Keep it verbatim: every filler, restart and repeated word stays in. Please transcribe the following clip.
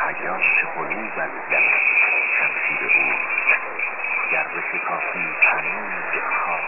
حیات قلوب از در شمشیر او گر بشکافی پنیر خواهد